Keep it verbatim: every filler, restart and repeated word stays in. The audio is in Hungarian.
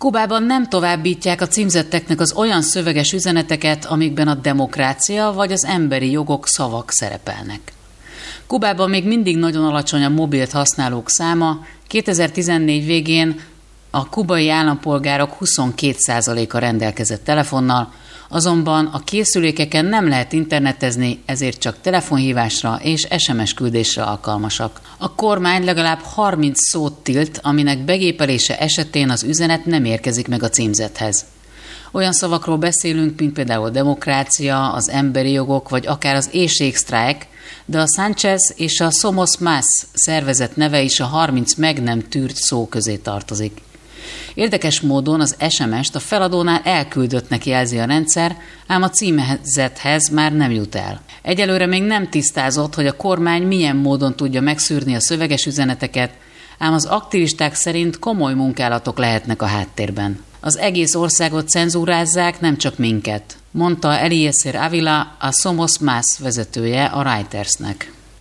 Kubában nem továbbítják a címzetteknek az olyan szöveges üzeneteket, amikben a demokrácia vagy az emberi jogok szavak szerepelnek. Kubában még mindig nagyon alacsony a mobilt használók száma, kétezer-tizennégy végén a kubai állampolgárok huszonkét százaléka rendelkezett telefonnal, azonban a készülékeken nem lehet internetezni, ezért csak telefonhívásra és es em es küldésre alkalmasak. A kormány legalább harminc szót tilt, aminek begépelése esetén az üzenet nem érkezik meg a címzethez. Olyan szavakról beszélünk, mint például a demokrácia, az emberi jogok, vagy akár az éhségsztrájk, de a Sánchez és a Somos Más szervezet neve is a harminc meg nem tűrt szó közé tartozik. Érdekes módon az es em est a feladónál elküldöttnek jelzi a rendszer, ám a címzethez már nem jut el. Egyelőre még nem tisztázott, hogy a kormány milyen módon tudja megszűrni a szöveges üzeneteket, ám az aktivisták szerint komoly munkálatok lehetnek a háttérben. Az egész országot cenzúrázzák, nem csak minket, mondta Eliezer Avila, a Somos Más vezetője a Reutersnek.